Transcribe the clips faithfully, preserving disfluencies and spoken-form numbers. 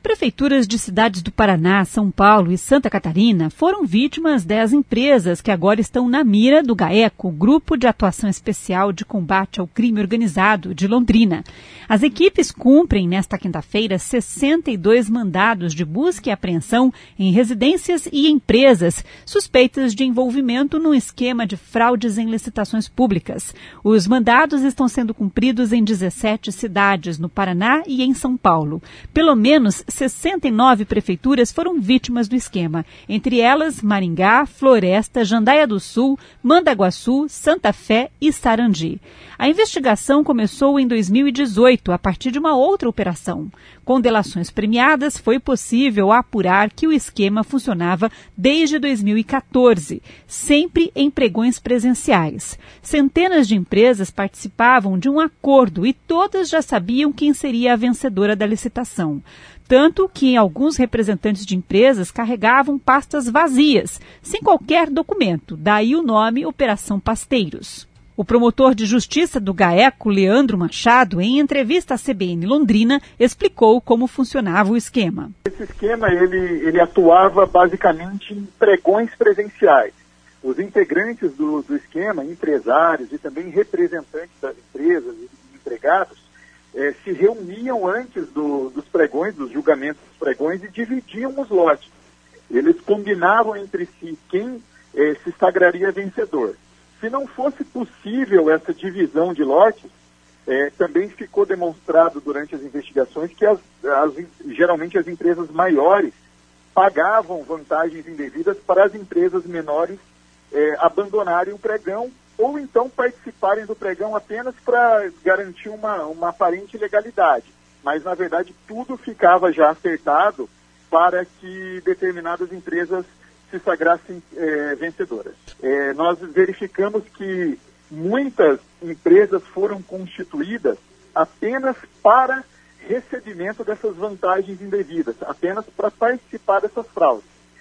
Prefeituras de cidades do Paraná, São Paulo e Santa Catarina foram vítimas das empresas que agora estão na mira do GAECO, Grupo de Atuação Especial de Combate ao Crime Organizado de Londrina. As equipes cumprem, nesta quinta-feira, sessenta e dois mandados de busca e apreensão em residências e empresas suspeitas de envolvimento num esquema de fraudes em licitações públicas. Os mandados estão sendo cumpridos em dezessete cidades no Paraná e em São Paulo. Pelo menos sessenta e nove prefeituras foram vítimas do esquema, entre elas Maringá, Floresta, Jandaia do Sul, Mandaguaçu, Santa Fé e Sarandi. A investigação começou em dois mil e dezoito, a partir de uma outra operação. Com delações premiadas, foi possível apurar que o esquema funcionava desde dois mil e quatorze, sempre em pregões presenciais. Centenas de empresas participavam de um acordo e todas já sabiam quem seria a vencedora da licitação. Tanto que alguns representantes de empresas carregavam pastas vazias, sem qualquer documento, daí o nome Operação Pasteiros. O promotor de justiça do GAECO, Leandro Machado, em entrevista à C B N Londrina, explicou como funcionava o esquema. Esse esquema ele, ele atuava basicamente em pregões presenciais. Os integrantes do, do esquema, empresários e também representantes das empresas e empregados, eh, se reuniam antes do, dos pregões, dos julgamentos dos pregões e dividiam os lotes. Eles combinavam entre si quem eh, se sagraria vencedor. Se não fosse possível essa divisão de lotes, eh, também ficou demonstrado durante as investigações que as, as, geralmente as empresas maiores pagavam vantagens indevidas para as empresas menores eh, abandonarem o pregão ou então participarem do pregão apenas para garantir uma, uma aparente legalidade. Mas, na verdade, tudo ficava já acertado para que determinadas empresas se sagrassem é, vencedoras. É, nós verificamos que muitas empresas foram constituídas apenas para recebimento dessas vantagens indevidas, apenas para participar dessas fraudes.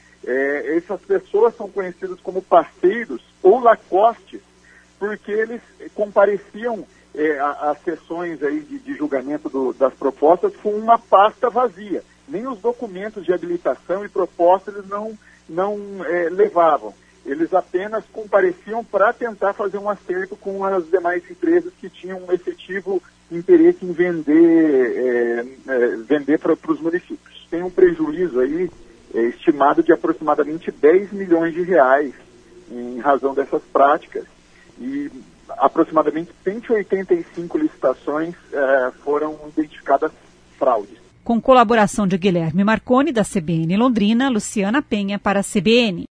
É, essas pessoas são conhecidas como parceiros ou lacostes, porque eles compareciam é, às sessões aí de, de julgamento do, das propostas com uma pasta vazia. Nem os documentos de habilitação e proposta eles não, não é, levavam. Eles apenas compareciam para tentar fazer um acerto com as demais empresas que tinham um efetivo interesse em vender, é, é, vender para os municípios. Tem um prejuízo aí é, estimado de aproximadamente dez milhões de reais em razão dessas práticas. E aproximadamente cento e oitenta e cinco licitações eh, foram identificadas fraudes. Com colaboração de Guilherme Marconi, da C B N Londrina, Luciana Penha para a C B N.